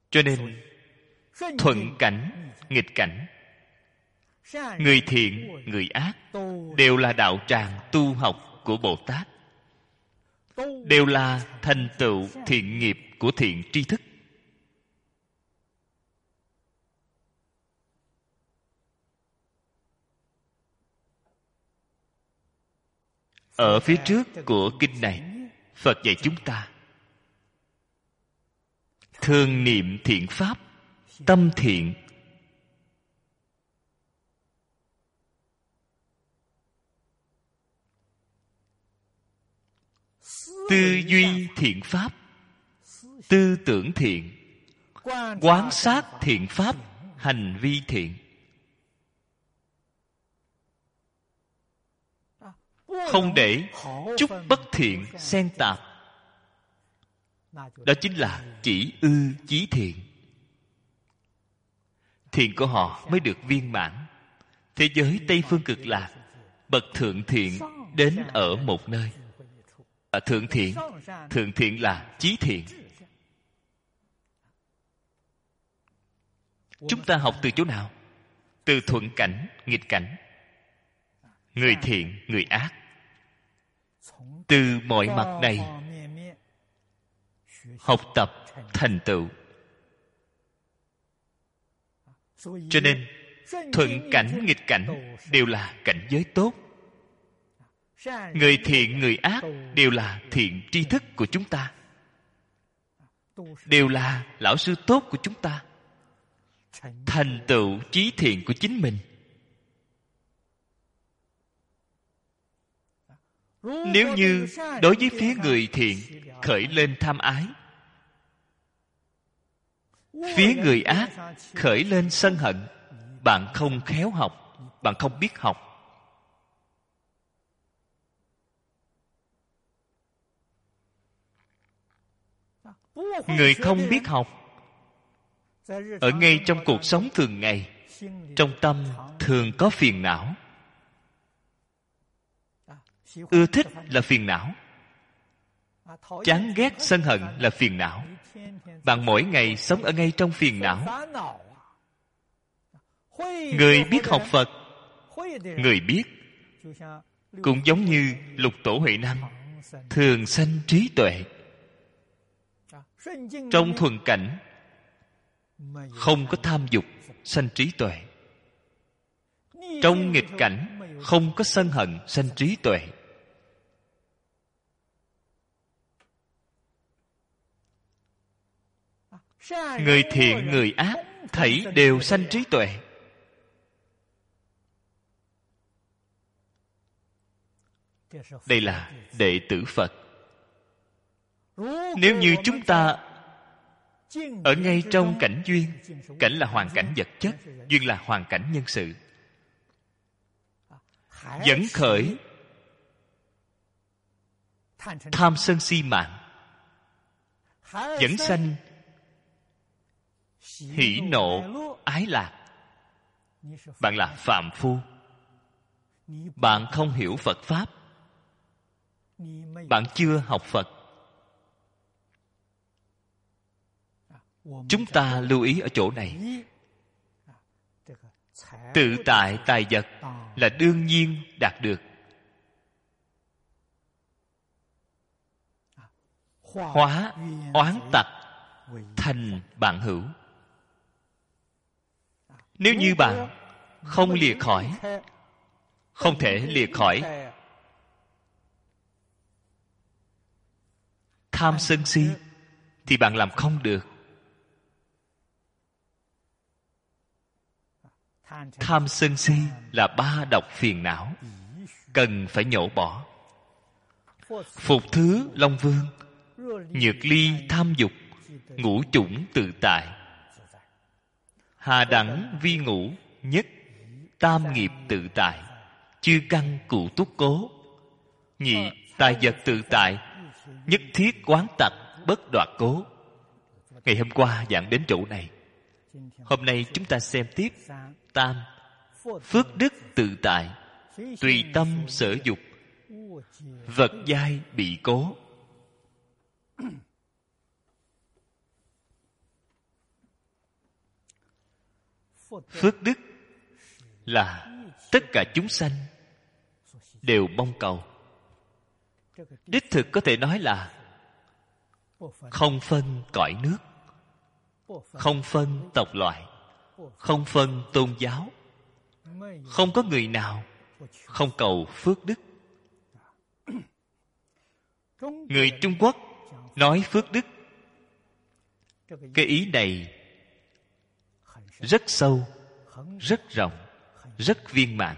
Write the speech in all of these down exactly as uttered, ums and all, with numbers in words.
Cho nên thuận cảnh, nghịch cảnh, người thiện, người ác đều là đạo tràng tu học của Bồ Tát, đều là thành tựu thiện nghiệp của thiện tri thức. Ở phía trước của kinh này, Phật dạy chúng ta thường niệm thiện pháp, tâm thiện, tư duy thiện pháp, tư tưởng thiện, quán sát thiện pháp, hành vi thiện. Không để chút bất thiện xen tạp. Đó chính là chỉ ư chí thiện. Thiện của họ mới được viên mãn. Thế giới Tây Phương Cực Lạc, bậc thượng thiện đến ở một nơi. À, thượng thiện, thượng thiện là chí thiện. Chúng ta học từ chỗ nào? Từ thuận cảnh, nghịch cảnh, người thiện, người ác. Từ mọi mặt này học tập thành tựu. Cho nên thuận cảnh, nghịch cảnh đều là cảnh giới tốt. Người thiện, người ác đều là thiện tri thức của chúng ta, đều là lão sư tốt của chúng ta, thành tựu chí thiện của chính mình. Nếu như đối với phía người thiện khởi lên tham ái, phía người ác khởi lên sân hận, bạn không khéo học, bạn không biết học. Người không biết học, ở ngay trong cuộc sống thường ngày, trong tâm thường có phiền não. Ưa thích là phiền não, chán ghét sân hận là phiền não. Bạn mỗi ngày sống ở ngay trong phiền não. Người biết học Phật, người biết, cũng giống như Lục Tổ Huệ Năng, thường sanh trí tuệ. Trong thuận cảnh không có tham dục, sanh trí tuệ. Trong nghịch cảnh không có sân hận, sanh trí tuệ. Người thiện, người ác thảy đều sanh trí tuệ. Đây là đệ tử Phật. Nếu như chúng ta ở ngay trong cảnh duyên, cảnh là hoàn cảnh vật chất, duyên là hoàn cảnh nhân sự, vẫn khởi tham sân si mạng, vẫn sanh hỉ nộ ái lạc, bạn là phàm phu. Bạn không hiểu Phật Pháp, bạn chưa học Phật. Chúng ta lưu ý ở chỗ này. Tự tại tài vật là đương nhiên đạt được. Hóa oán tặc thành bạn hữu. Nếu như bạn không lìa khỏi, không thể lìa khỏi tham sân si, thì bạn làm không được. Tham sân si là ba độc phiền não, cần phải nhổ bỏ. Phục thứ Long Vương, nhược ly tham dục, ngũ chủng tự tại. Hà đẳng vi ngũ, nhất tam nghiệp tự tại. Chư căn cụ túc cố, nhị tài vật tự tại. Nhất thiết quán tặc bất đoạt cố. Ngày hôm qua giảng đến chỗ này. Hôm nay chúng ta xem tiếp tam, phước đức tự tại, tùy tâm sở dục, vật giai bị cố. Phước đức là tất cả chúng sanh đều mong cầu. Đích thực có thể nói là không phân cõi nước, không phân tộc loại, không phân tôn giáo. Không có người nào không cầu phước đức. Người Trung Quốc nói phước đức, cái ý này rất sâu, rất rộng, rất viên mãn.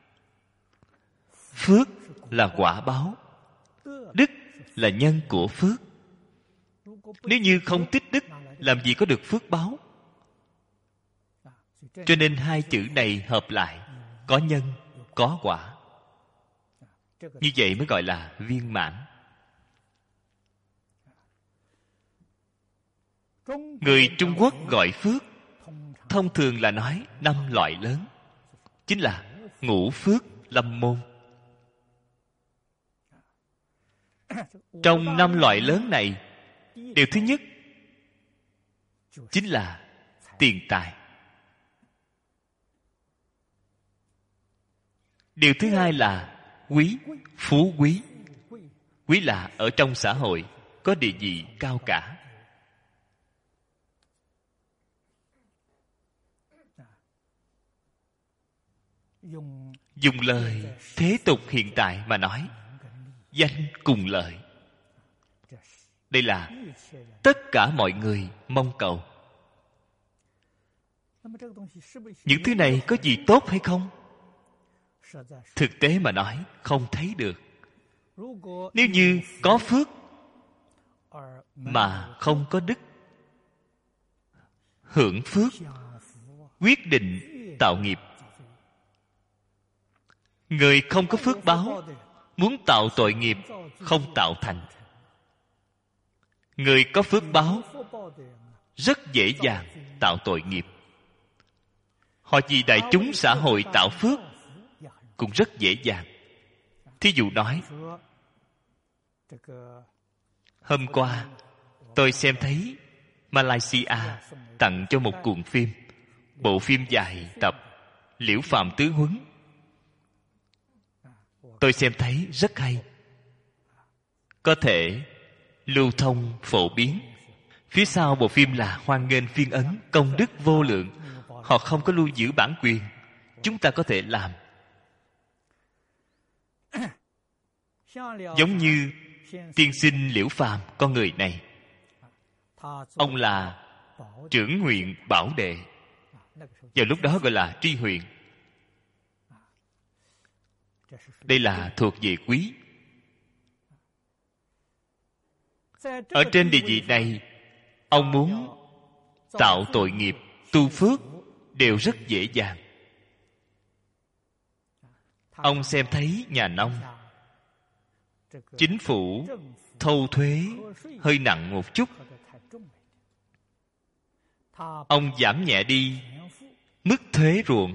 Phước là quả báo, đức là nhân của phước. Nếu như không tích đức, làm gì có được phước báo? Cho nên hai chữ này hợp lại, có nhân, có quả. Như vậy mới gọi là viên mãn. Người Trung Quốc gọi phước thông thường là nói năm loại lớn, chính là ngũ phước lâm môn. Trong năm loại lớn này, điều thứ nhất chính là tiền tài. Điều thứ hai là quý, phú quý. Quý là ở trong xã hội có địa vị cao cả. Dùng lời thế tục hiện tại mà nói, danh cùng lợi. Đây là tất cả mọi người mong cầu. Những thứ này có gì tốt hay không? Thực tế mà nói, không thấy được. Nếu như có phước mà không có đức, hưởng phước quyết định tạo nghiệp. Người không có phước báo, muốn tạo tội nghiệp không tạo thành. Người có phước báo rất dễ dàng tạo tội nghiệp. Họ vì đại chúng xã hội tạo phước cũng rất dễ dàng. Thí dụ nói, hôm qua tôi xem thấy Malaysia tặng cho một cuộn phim, bộ phim dài tập Liễu Phàm Tứ Huấn. Tôi xem thấy rất hay, có thể lưu thông phổ biến. Phía sau bộ phim là hoan nghênh phiên ấn, công đức vô lượng. Họ không có lưu giữ bản quyền, chúng ta có thể làm. Giống như tiên sinh Liễu Phàm, con người này, ông là trưởng huyện Bảo Đệ, vào lúc đó gọi là tri huyện. Đây là thuộc về quý. Ở trên địa vị này, ông muốn tạo tội nghiệp, tu phước đều rất dễ dàng. Ông xem thấy nhà nông, chính phủ thâu thuế hơi nặng một chút, ông giảm nhẹ đi mức thuế ruộng.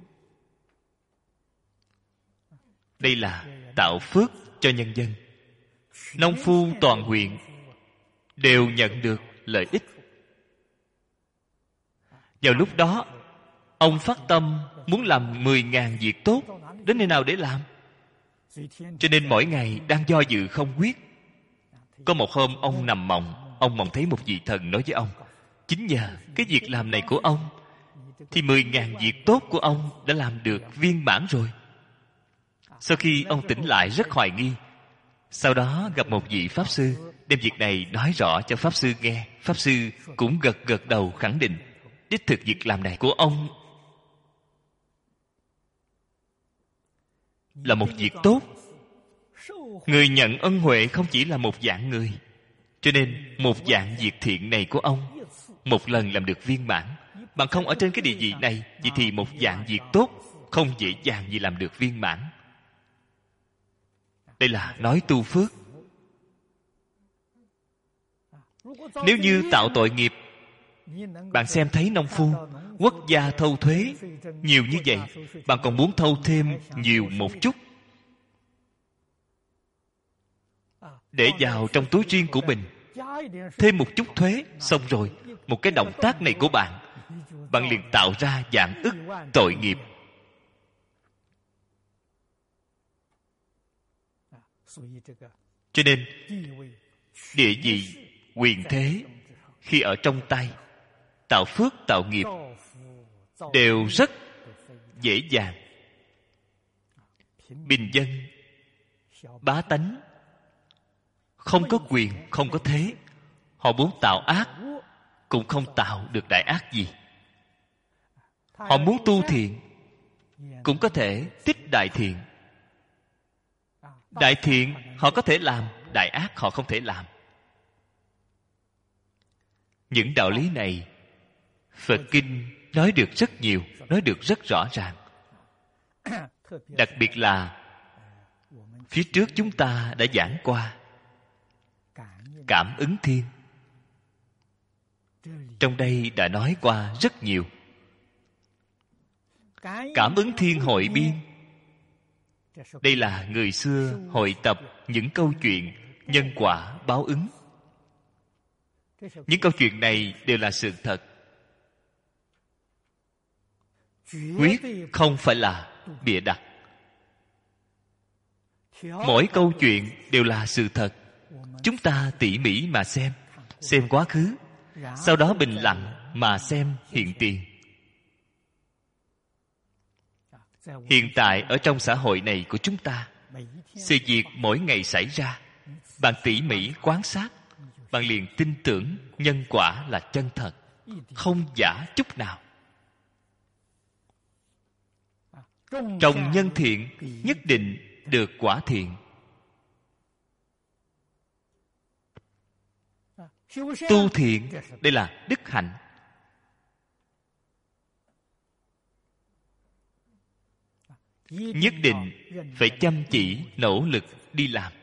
Đây là tạo phước cho nhân dân. Nông phu toàn huyện đều nhận được lợi ích. Vào lúc đó, ông phát tâm muốn làm mười ngàn việc tốt, đến nơi nào để làm? Cho nên mỗi ngày đang do dự không quyết. Có một hôm ông nằm mộng, ông mộng thấy một vị thần nói với ông, chính nhờ cái việc làm này của ông thì mười ngàn việc tốt của ông đã làm được viên mãn rồi. Sau khi ông tỉnh lại rất hoài nghi. Sau đó gặp một vị Pháp Sư, đem việc này nói rõ cho Pháp Sư nghe. Pháp Sư cũng gật gật đầu khẳng định, đích thực việc làm này của ông là một việc tốt. Người nhận ân huệ không chỉ là một dạng người. Cho nên một dạng việc thiện này của ông một lần làm được viên mãn. Bằng không ở trên cái địa vị này, vậy thì một dạng việc tốt không dễ dàng gì làm được viên mãn. Đây là nói tu phước. Nếu như tạo tội nghiệp, bạn xem thấy nông phu, quốc gia thâu thuế nhiều như vậy, bạn còn muốn thâu thêm nhiều một chút để vào trong túi riêng của mình, thêm một chút thuế, xong rồi một cái động tác này của bạn, bạn liền tạo ra vạn ức tội nghiệp. Cho nên địa vị, quyền thế khi ở trong tay, tạo phước tạo nghiệp đều rất dễ dàng. Bình dân, bá tánh không có quyền, không có thế. Họ muốn tạo ác cũng không tạo được đại ác gì. Họ muốn tu thiện cũng có thể tích đại thiện. Đại thiện họ có thể làm, đại ác họ không thể làm. Những đạo lý này Phật Kinh nói được rất nhiều, nói được rất rõ ràng. Đặc biệt là phía trước chúng ta đã giảng qua cảm ứng thiên. Trong đây đã nói qua rất nhiều. Cảm ứng thiên hội biên, đây là người xưa hội tập những câu chuyện nhân quả báo ứng. Những câu chuyện này đều là sự thật, quyết không phải là bịa đặt. Mỗi câu chuyện đều là sự thật. Chúng ta tỉ mỉ mà xem, xem quá khứ, sau đó bình lặng mà xem hiện tiền. Hiện tại ở trong xã hội này của chúng ta, sự việc mỗi ngày xảy ra, bạn tỉ mỉ quan sát, bạn liền tin tưởng nhân quả là chân thật, không giả chút nào. Trồng nhân thiện nhất định được quả thiện. Tu thiện, đây là đức hạnh. Nhất định phải chăm chỉ nỗ lực đi làm.